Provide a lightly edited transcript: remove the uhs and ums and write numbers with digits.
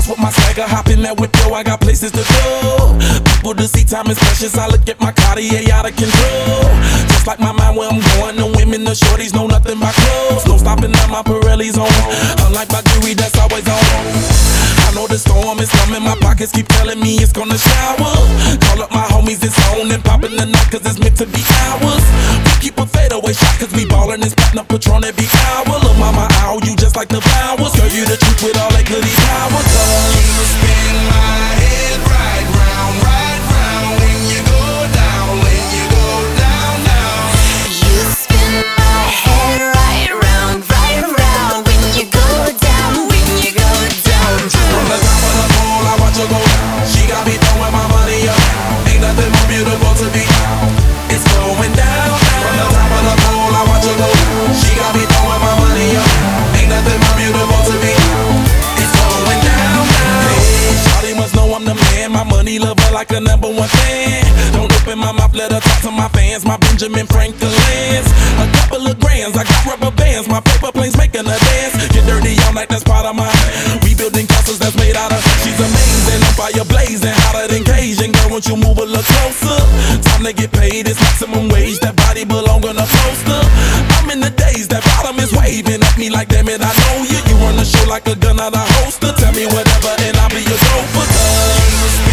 Boss with my swagger, hop in that whip, yo, I got places to go. People to see, time is precious. I look at my Cartier out of control. Just like my mind where I'm going, the women, the shorties know nothing but clothes. No stopping at my Pirelli's on. Unlike my jewelry, that's always on. I know the storm is coming, my pockets keep telling me it's gonna shower. Call up my homies, it's on and popping the night, cause it's meant to be ours. We keep a fadeaway shot, cause we ballin' this platinum Patron every hour. Look, mama, ow, you just like the flowers. Girl, you the truth with all that goody power. You spin my head right round when you go down, when you go down, down. You spin my head right round when you go down, when you go down. From the top of the pole, I watch her go down. She got me throwing my money up. Ain't nothing more beautiful to be. It's going down. From the top of the pole, I watch her go down. She got me throwing my money up. Ain't nothing more beautiful to be. It's going down. Hey, shawty must know I'm the man. My money lover like a #1 fan. Don't open my mouth, let her talk to my fans. My Benjamin Franklin's. A couple of grands, I got rubber bands. My paper planes making a dance. Get dirty all night, that's part of my. We building castles that's made out of. She's amazing, on fire blazing, hotter than Cajun. Girl, won't you move a little closer? Time to get paid, it's maximum wage. That body belong on a poster. I'm in the days, that bottom is waving at me like, damn it, I know you. You run the show like a gun out of holster. Tell me whatever and I'll be your chauffeur.